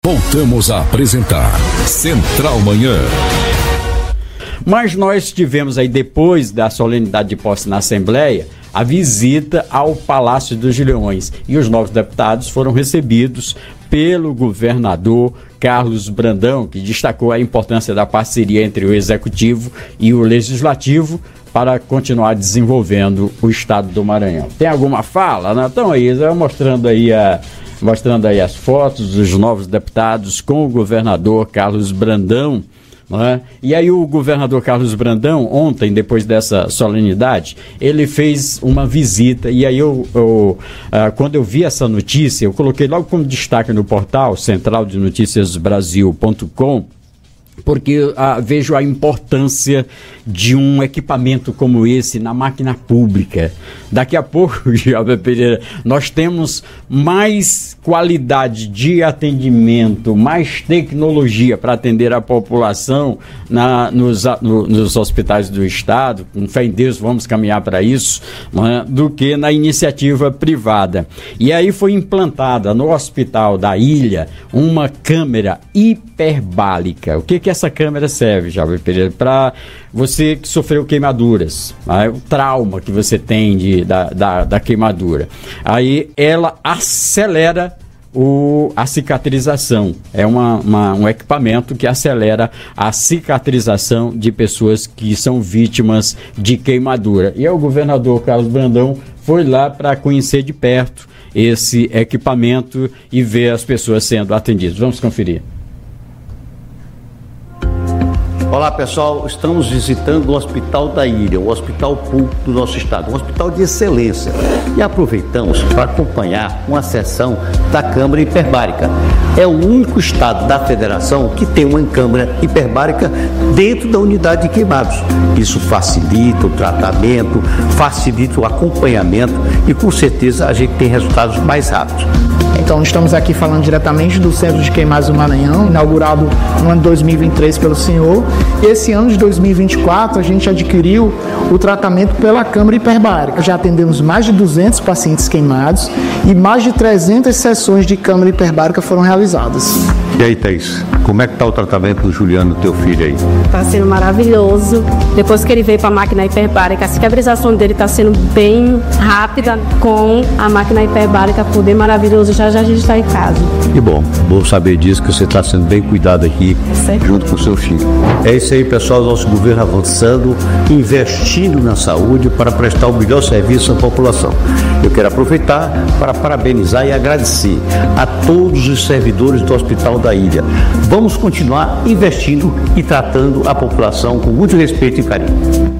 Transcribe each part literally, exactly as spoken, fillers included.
Voltamos a apresentar Central Manhã. Mas nós tivemos aí, depois da solenidade de posse na Assembleia, a visita ao Palácio dos Leões. E os novos deputados foram recebidos pelo governador Carlos Brandão, que destacou a importância da parceria entre o Executivo e o Legislativo para continuar desenvolvendo o estado do Maranhão. Tem alguma fala, né? Então aí, mostrando aí a... mostrando aí as fotos dos novos deputados com o governador Carlos Brandão, não é? E aí o governador Carlos Brandão, ontem, depois dessa solenidade, ele fez uma visita, e aí eu, eu uh, quando eu vi essa notícia, eu coloquei logo como destaque no portal central de noticias brasil ponto com, porque uh, vejo a importância de um equipamento como esse na máquina pública. Daqui a pouco, Gialber Pereira, nós temos mais qualidade de atendimento, mais tecnologia para atender a população na, nos, no, nos hospitais do estado, com fé em Deus vamos caminhar para isso, né, do que na iniciativa privada. E aí foi implantada no Hospital da Ilha uma câmera hiperbárica. O que que essa câmera serve, Gialber Pereira? Para você que sofreu queimaduras, né? O trauma que você tem de, da, da, da queimadura. Aí ela acelera o, a cicatrização. É uma, uma, um equipamento que acelera a cicatrização de pessoas que são vítimas de queimadura. E o governador Carlos Brandão foi lá para conhecer de perto esse equipamento e ver as pessoas sendo atendidas. Vamos conferir. Olá pessoal, estamos visitando o Hospital da Ilha, o hospital público do nosso estado, um hospital de excelência, e aproveitamos para acompanhar uma sessão da câmara hiperbárica. É o único estado da federação que tem uma câmara hiperbárica dentro da unidade de queimados. Isso facilita o tratamento, facilita o acompanhamento e com certeza a gente tem resultados mais rápidos. Então estamos aqui falando diretamente do Centro de Queimados do Maranhão, inaugurado no ano de dois mil e vinte e três pelo senhor. E esse ano de dois mil e vinte e quatro a gente adquiriu o tratamento pela câmara hiperbárica. Já atendemos mais de duzentos pacientes queimados e mais de trezentas sessões de câmara hiperbárica foram realizadas. E aí, Thaís, como é que está o tratamento do Juliano, teu filho aí? Está sendo maravilhoso. Depois que ele veio para a máquina hiperbárica, a cicatrização dele está sendo bem rápida com a máquina hiperbárica, poder maravilhoso. Já já a gente está em casa. Que bom, vou saber disso, que você está sendo bem cuidado aqui, certo, junto com o seu filho. É isso aí, pessoal, nosso governo avançando, investindo na saúde para prestar o melhor serviço à população. Eu quero aproveitar para parabenizar e agradecer a todos os servidores do Hospital da Ilha. Vamos continuar investindo e tratando a população com muito respeito e carinho.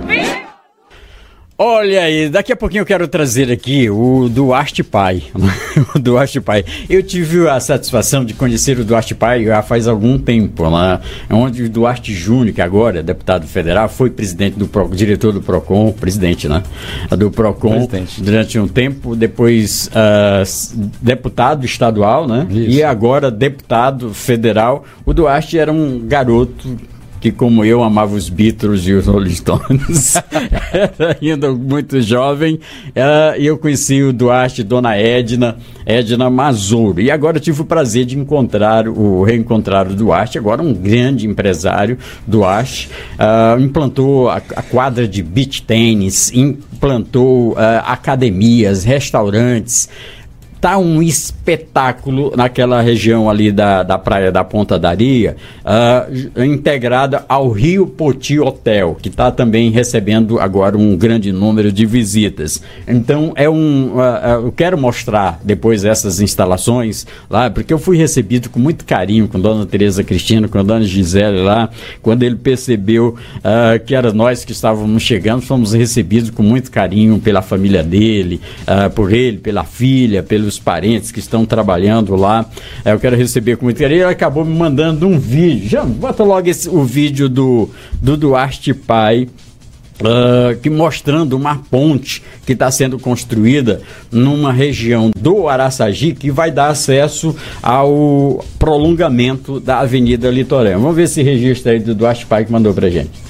Olha aí, daqui a pouquinho eu quero trazer aqui o Duarte Pai. O Duarte Pai. Eu tive a satisfação de conhecer o Duarte Pai já faz algum tempo, né? Onde o Duarte Júnior, que agora é deputado federal, foi presidente do Pro, diretor do PROCON, presidente, né? Do PROCON presidente. Durante um tempo, depois uh, deputado estadual, né? Isso. E agora deputado federal. O Duarte era um garoto que, como eu, amava os Beatles e os Rolling Stones. Era ainda muito jovem, uh, e eu conheci o Duarte, Dona Edna, Edna Mazouro. E agora eu tive o prazer de encontrar, o reencontrar o Duarte, agora um grande empresário, Duarte. Uh, implantou a, a quadra de beach tênis, implantou uh, academias, restaurantes. Tá um espetáculo naquela região ali da, da praia da Ponta da Areia, uh, integrada ao Rio Poti Hotel, que está também recebendo agora um grande número de visitas. Então, é um, uh, uh, eu quero mostrar depois essas instalações lá, porque eu fui recebido com muito carinho com Dona Tereza Cristina, com a Dona Gisele lá, quando ele percebeu uh, que era nós que estávamos chegando, fomos recebidos com muito carinho pela família dele, uh, por ele, pela filha, pelos os parentes que estão trabalhando lá. Eu quero receber com muito carinho. Ele acabou me mandando um vídeo. Já bota logo esse, o vídeo do, do Duarte Pai, uh, que mostrando uma ponte que está sendo construída numa região do Araçagi, que vai dar acesso ao prolongamento da Avenida Litorânea. Vamos ver esse registro aí do Duarte Pai que mandou pra gente.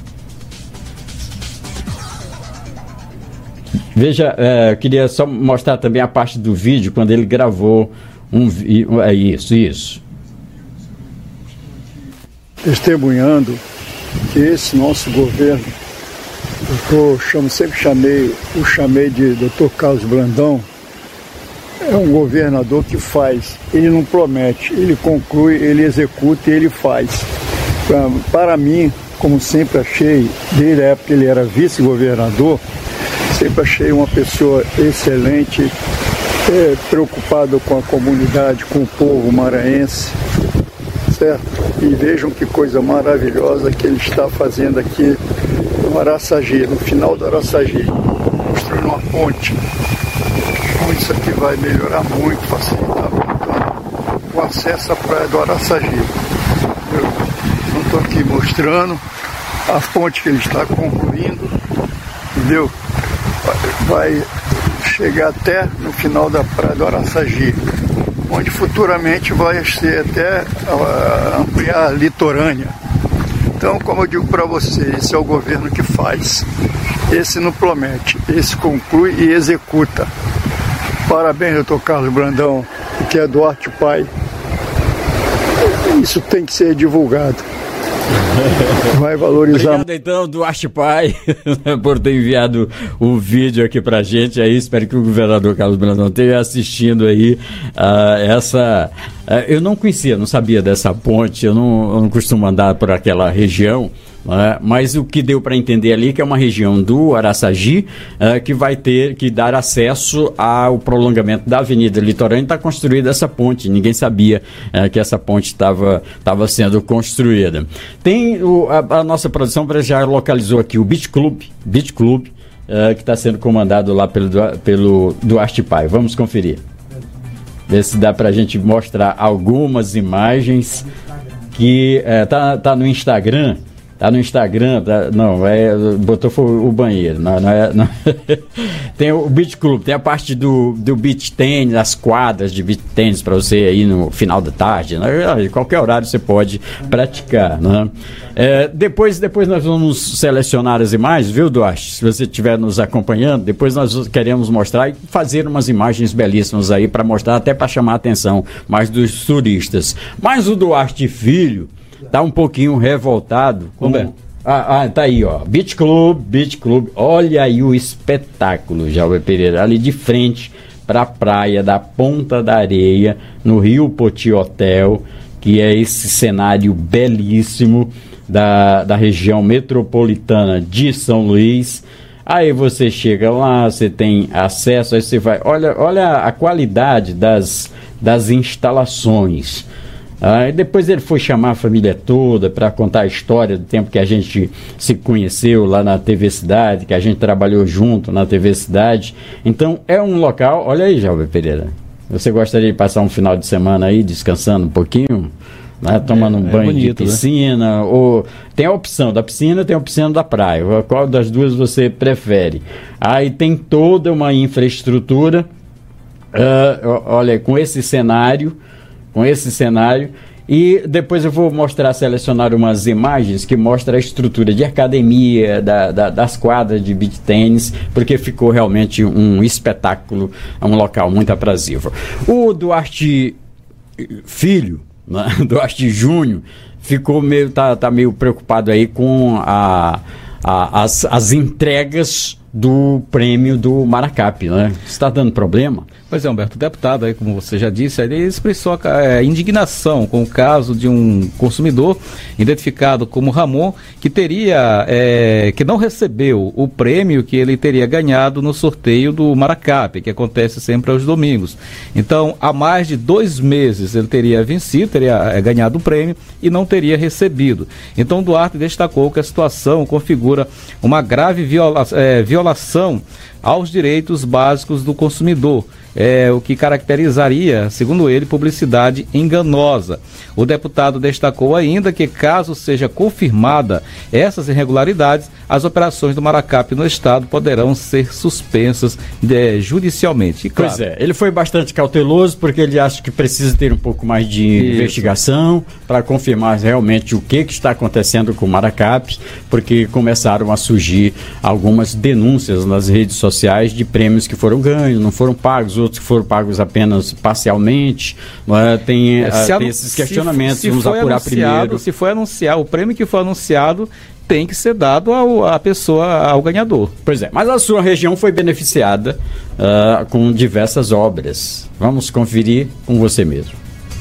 Veja, é, eu queria só mostrar também a parte do vídeo, quando ele gravou um vídeo. É isso, isso. testemunhando que esse nosso governo, eu chamo, sempre chamei, o chamei de doutor Carlos Brandão, é um governador que faz, ele não promete, ele conclui, ele executa e ele faz. Para, para mim, como sempre achei, desde a época que ele era vice-governador, sempre achei uma pessoa excelente, é, preocupado com a comunidade, com o povo maranhense, certo? E vejam que coisa maravilhosa que ele está fazendo aqui no Araçagi, no final do Araçagi, construindo uma ponte. Então isso aqui vai melhorar muito, facilitar muito o acesso à praia do Araçagi. Eu não estou aqui mostrando a ponte que ele está concluindo, entendeu? Vai chegar até no final da praia do Araçagi, onde futuramente vai ser até uh, ampliar a litorânea. Então, como eu digo para você, esse é o governo que faz. Esse não promete, esse conclui e executa. Parabéns, doutor Carlos Brandão, que é Duarte Pai. Isso tem que ser divulgado. Vai valorizar. Obrigado então, Duarte Pai, por ter enviado o vídeo aqui pra gente. Aí espero que o governador Carlos Brandão esteja assistindo aí uh, essa. Uh, eu não conhecia, não sabia dessa ponte, eu não, eu não costumo andar por aquela região. Uh, mas o que deu para entender ali que é uma região do Araçagi uh, que vai ter que dar acesso ao prolongamento da Avenida Litorânea. Está construída essa ponte, ninguém sabia uh, que essa ponte estava estava sendo construída. Tem o, a, a nossa produção já localizou aqui o Beach Club, Beach Club uh, que está sendo comandado lá pelo, pelo Duarte Pai. Vamos conferir, ver se dá para a gente mostrar algumas imagens que uh, tá, tá no Instagram. Tá no Instagram, tá, não, é, botou foi o banheiro, não, não é, não. Tem o Beach Club, tem a parte do, do beach tênis, as quadras de beach tênis para você aí no final da tarde, né? Qualquer horário você pode praticar, né? É, depois, depois nós vamos selecionar as imagens, viu, Duarte? Se você estiver nos acompanhando, depois nós queremos mostrar e fazer umas imagens belíssimas aí para mostrar, até para chamar a atenção mais dos turistas. Mas o Duarte Filho tá um pouquinho revoltado. Como é? Ah, ah, tá aí, ó. Beach Club, Beach Club. Olha aí o espetáculo, Jalber Pereira. Ali de frente para a praia da Ponta da Areia, no Rio Poti Hotel, que é esse cenário belíssimo da, da região metropolitana de São Luís. Aí você chega lá, você tem acesso, aí você vai. Olha, olha a qualidade das, das instalações. Aí depois ele foi chamar a família toda para contar a história do tempo que a gente se conheceu lá na T V Cidade, que a gente trabalhou junto na T V Cidade. Então é um local, olha aí, Jalber Pereira, você gostaria de passar um final de semana aí descansando um pouquinho, né, tomando um é, banho é bonito, de piscina, né? Ou tem a opção da piscina, tem a opção da praia, qual das duas você prefere? Aí tem toda uma infraestrutura, uh, olha, com esse cenário, com esse cenário, e depois eu vou mostrar, selecionar umas imagens que mostram a estrutura de academia, da, da, das quadras de beach tênis, porque ficou realmente um espetáculo, um local muito aprazível. O Duarte Filho, né, Duarte Júnior, ficou meio, tá, tá meio preocupado aí com a, a, as, as entregas do prêmio do Maracap, né? Está dando problema? Pois é, Humberto, o deputado aí, como você já disse, ele expressou a é, indignação com o caso de um consumidor identificado como Ramon, que teria, é, que não recebeu o prêmio que ele teria ganhado no sorteio do Maracap, que acontece sempre aos domingos. Então, há mais de dois meses ele teria vencido, teria é, ganhado o prêmio e não teria recebido. Então, Duarte destacou que a situação configura uma grave viola, é, violação aos direitos básicos do consumidor, é o que caracterizaria, segundo ele, publicidade enganosa. O deputado destacou ainda que, caso seja confirmada essas irregularidades, as operações do Maracap no estado poderão ser suspensas é, judicialmente. E, claro, pois é, ele foi bastante cauteloso porque ele acha que precisa ter um pouco mais de Isso. investigação para confirmar realmente o que, que está acontecendo com o Maracap, porque começaram a surgir algumas denúncias nas redes sociais de prêmios que foram ganhos, não foram pagos, outros que foram pagos apenas parcialmente, não é? Tem, é, tem esses questionamentos, se, se vamos apurar primeiro. Se foi anunciado, o prêmio que foi anunciado tem que ser dado ao, à pessoa, ao ganhador. Pois é, mas a sua região foi beneficiada uh, com diversas obras. Vamos conferir com você mesmo.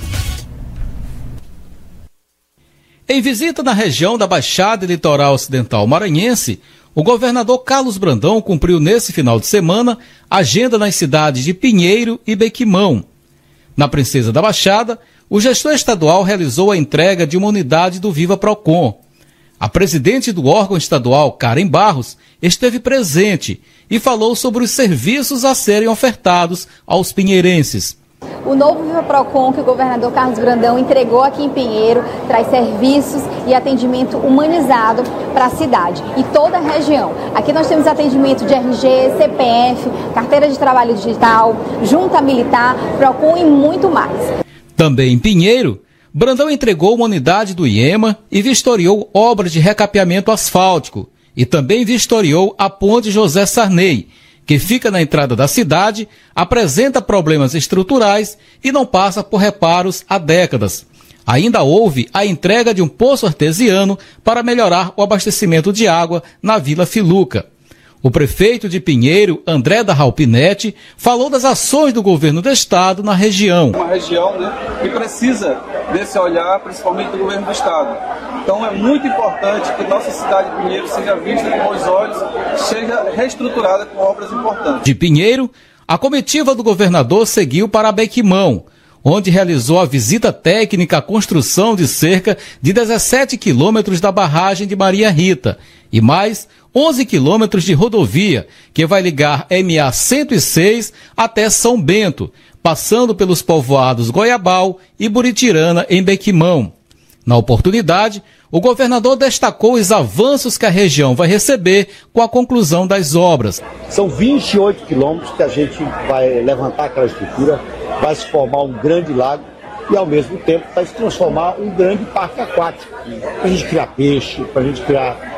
Em visita na região da Baixada e Litoral Ocidental Maranhense, o governador Carlos Brandão cumpriu nesse final de semana agenda nas cidades de Pinheiro e Bequimão. Na Princesa da Baixada, o gestor estadual realizou a entrega de uma unidade do Viva Procon. A presidente do órgão estadual, Karen Barros, esteve presente e falou sobre os serviços a serem ofertados aos pinheirenses. O novo Viva Procon que o governador Carlos Brandão entregou aqui em Pinheiro traz serviços e atendimento humanizado para a cidade e toda a região. Aqui nós temos atendimento de R G, C P F, carteira de trabalho digital, junta militar, Procon e muito mais. Também em Pinheiro, Brandão entregou uma unidade do IEMA e vistoriou obras de recapeamento asfáltico e também vistoriou a ponte José Sarney, que fica na entrada da cidade, apresenta problemas estruturais e não passa por reparos há décadas. Ainda houve a entrega de um poço artesiano para melhorar o abastecimento de água na Vila Filuca. O prefeito de Pinheiro, André da Ralpinete, falou das ações do governo do estado na região. Uma região, né, que precisa desse olhar, principalmente do governo do estado. Então é muito importante que nossa cidade de Pinheiro seja vista com bons olhos, seja reestruturada com obras importantes. De Pinheiro, a comitiva do governador seguiu para Bequimão, onde realizou a visita técnica à construção de cerca de dezessete quilômetros da barragem de Maria Rita e mais onze quilômetros de rodovia, que vai ligar M A cento e seis até São Bento, passando pelos povoados Goiabal e Buritirana, em Bequimão. Na oportunidade, o governador destacou os avanços que a região vai receber com a conclusão das obras. São vinte e oito quilômetros que a gente vai levantar aquela estrutura, vai se formar um grande lago e, ao mesmo tempo, vai se transformar um grande parque aquático. Para a gente criar peixe, para a gente criar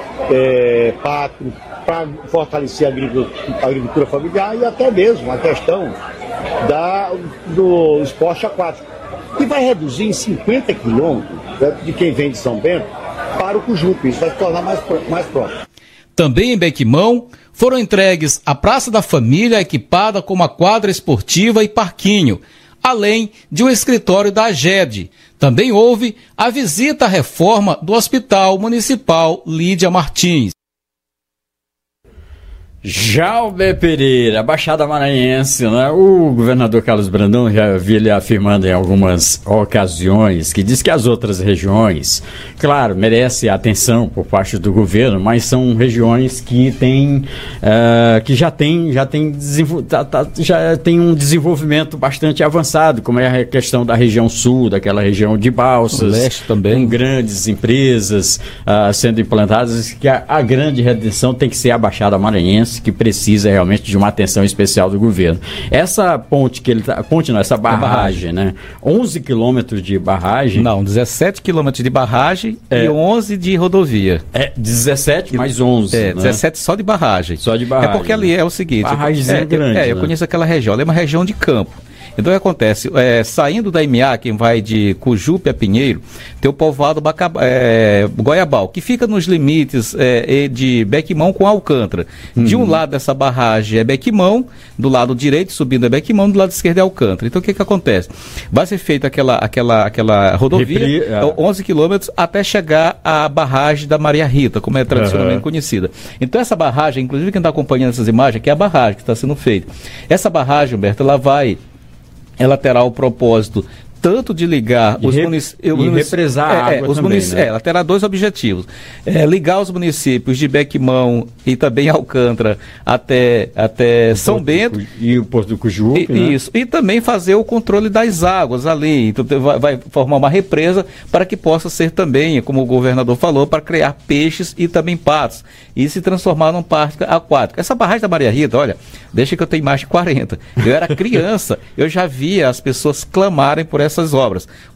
é, pato, para fortalecer a agricultura, a agricultura familiar e até mesmo a questão da, do esporte aquático. E vai reduzir em cinquenta quilômetros de quem vem de São Bento para o Cujupe. Isso vai se tornar mais, mais próximo. Também em Bequimão foram entregues a Praça da Família, equipada com uma quadra esportiva e parquinho, além de um escritório da AGED. Também houve a visita à reforma do Hospital Municipal Lídia Martins. Jalber Pereira, Baixada Maranhense, né? O governador Carlos Brandão já vi ele afirmando em algumas ocasiões que diz que as outras regiões, claro, merecem atenção por parte do governo, mas são regiões que têm, uh, que já tem, já tem, tá, tá, já tem um desenvolvimento bastante avançado, como é a questão da região sul, daquela região de Balsas, o leste também, com grandes empresas uh, sendo implantadas, que a, a grande redenção tem que ser a Baixada Maranhense, que precisa realmente de uma atenção especial do governo. Essa ponte que ele tá, ponte não, essa barragem, barragem, né? onze quilômetros de barragem. Não, dezessete quilômetros de barragem é, e onze de rodovia. É, dezessete mais onze. É, né? dezessete só de barragem. Só de barragem. É porque ali é o seguinte. Barragem é, grande. É, eu né? conheço aquela região, ela é uma região de campo. Então o que acontece? É, saindo da M A, quem vai de Cujupe a Pinheiro, tem o povoado Bacab... é, Goiabal, que fica nos limites é, de Bequimão com Alcântara. Uhum. De um lado dessa barragem é Bequimão, do lado direito subindo é Bequimão, do lado esquerdo é Alcântara. Então o que que acontece? Vai ser feita aquela, aquela, aquela rodovia, Repri... ah. onze quilômetros, até chegar à barragem da Maria Rita, como é tradicionalmente uhum. conhecida. Então essa barragem, inclusive quem está acompanhando essas imagens, que é a barragem que está sendo feita. Essa barragem, Humberto, ela vai... ela terá o propósito tanto de ligar e os re, municípios... E represar é, a água é, os também, munic... né? é, ela terá dois objetivos. É, ligar os municípios de Bequimão e também Alcântara até, até São Porto Bento. Do, e o Porto do Cujupe, e, né? Isso. E também fazer o controle das águas ali. Então vai, vai formar uma represa para que possa ser também, como o governador falou, para criar peixes e também patos. E se transformar num parque aquático. Essa barragem da Maria Rita, olha, deixa que eu tenho mais de quarenta. Eu era criança, eu já via as pessoas clamarem por essas obras.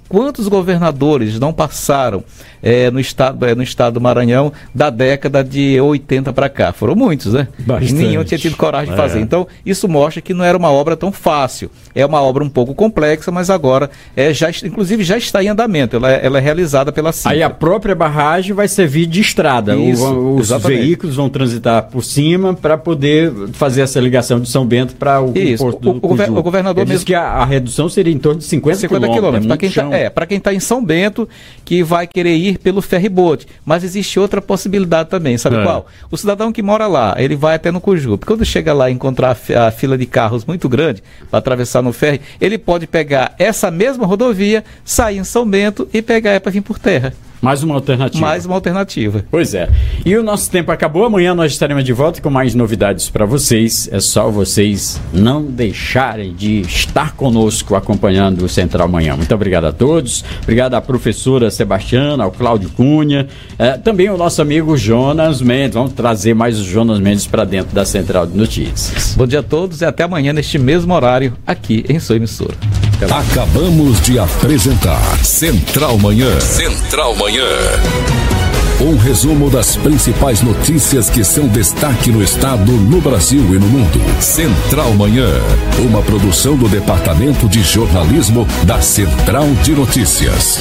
quantos governadores não passaram é, no, estado, é, no estado do Maranhão da década de oitenta para cá? Foram muitos, né? Bastante. E nenhum tinha tido coragem de É. fazer. Então, isso mostra que não era uma obra tão fácil. É uma obra um pouco complexa, mas agora, é, já, inclusive, já está em andamento. Ela, é- ela é realizada pela C I Aí P. a própria barragem vai servir de estrada. O- Isso, os exatamente. veículos vão transitar por cima para poder fazer essa ligação de São Bento para o, o Isso. porto O- do o gover- Cuju. o governador Ele disse mesmo- que a, a redução seria em torno de cinquenta, cinquenta quilômetros. Para quem chão. está é, para quem tá em São Bento, que vai querer ir pelo ferryboat. Mas existe outra possibilidade também, sabe É. qual? O cidadão que mora lá, ele vai até no Cujupe. Quando chega lá e encontrar a fi- a fila de carros muito grande para atravessar no ferry, ele pode pegar essa mesma rodovia, sair em São Bento e pegar ela para vir por terra. Mais uma alternativa. Mais uma alternativa. Pois é. E o nosso tempo acabou. Amanhã nós estaremos de volta com mais novidades para vocês. É só vocês não deixarem de estar conosco acompanhando o Central Manhã. Muito obrigado a todos. Obrigado à professora Sebastiana, ao Cláudio Cunha. É, também o nosso amigo Jonas Mendes. Vamos trazer mais o Jonas Mendes para dentro da Central de Notícias. Bom dia a todos e até amanhã neste mesmo horário aqui em sua emissora. Acabamos de apresentar Central Manhã. Central Manhã. Um resumo das principais notícias que são destaque no estado, no Brasil e no mundo. Central Manhã. Uma produção do Departamento de Jornalismo da Central de Notícias.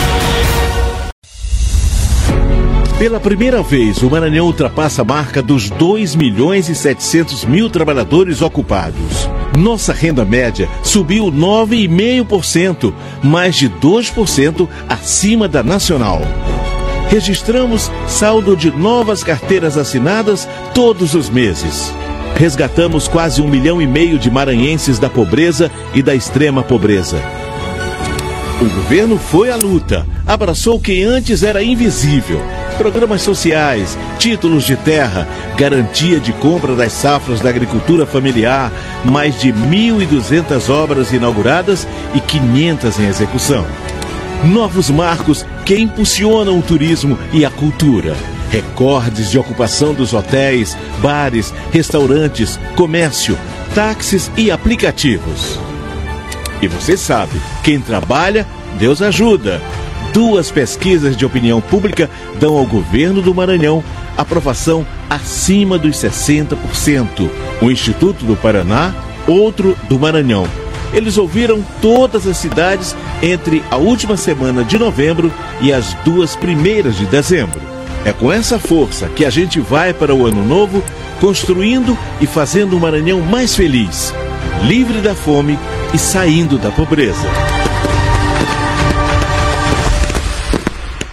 Pela primeira vez, o Maranhão ultrapassa a marca dos dois milhões e setecentos mil trabalhadores ocupados. Nossa renda média subiu nove vírgula cinco por cento, mais de dois por cento acima da nacional. Registramos saldo de novas carteiras assinadas todos os meses. Resgatamos quase um milhão e meio de maranhenses da pobreza e da extrema pobreza. O governo foi à luta, abraçou quem antes era invisível. Programas sociais, títulos de terra, garantia de compra das safras da agricultura familiar, mais de mil e duzentas obras inauguradas e quinhentas em execução. Novos marcos que impulsionam o turismo e a cultura. Recordes de ocupação dos hotéis, bares, restaurantes, comércio, táxis e aplicativos. E você sabe, quem trabalha, Deus ajuda. Duas pesquisas de opinião pública dão ao governo do Maranhão aprovação acima dos sessenta por cento. O Instituto do Paraná, outro do Maranhão. Eles ouviram todas as cidades entre a última semana de novembro e as duas primeiras de dezembro. É com essa força que a gente vai para o ano novo, construindo e fazendo o Maranhão mais feliz, livre da fome e saindo da pobreza.